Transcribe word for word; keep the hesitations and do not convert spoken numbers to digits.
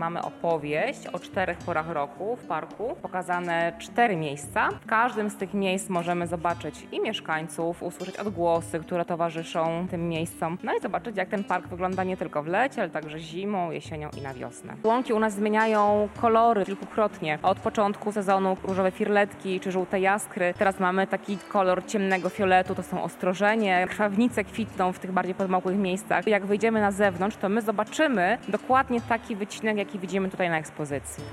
Mamy opowieść o czterech porach roku w parku, pokazane cztery miejsca. W każdym z tych miejsc możemy zobaczyć i mieszkańców, usłyszeć odgłosy, które towarzyszą tym miejscom, no i zobaczyć, jak ten park wygląda nie tylko w lecie, ale także zimą, jesienią i na wiosnę. Łąki u nas zmieniają kolory kilkukrotnie. Od początku sezonu różowe firletki czy żółte jaskry. Teraz mamy taki kolor ciemnego fioletu, to są ostrożenie. Krwawnice kwitną w tych bardziej podmokłych miejscach. Jak wyjdziemy na zewnątrz, to my zobaczymy dokładnie taki wycinek, jaki widzimy tutaj na ekspozycji.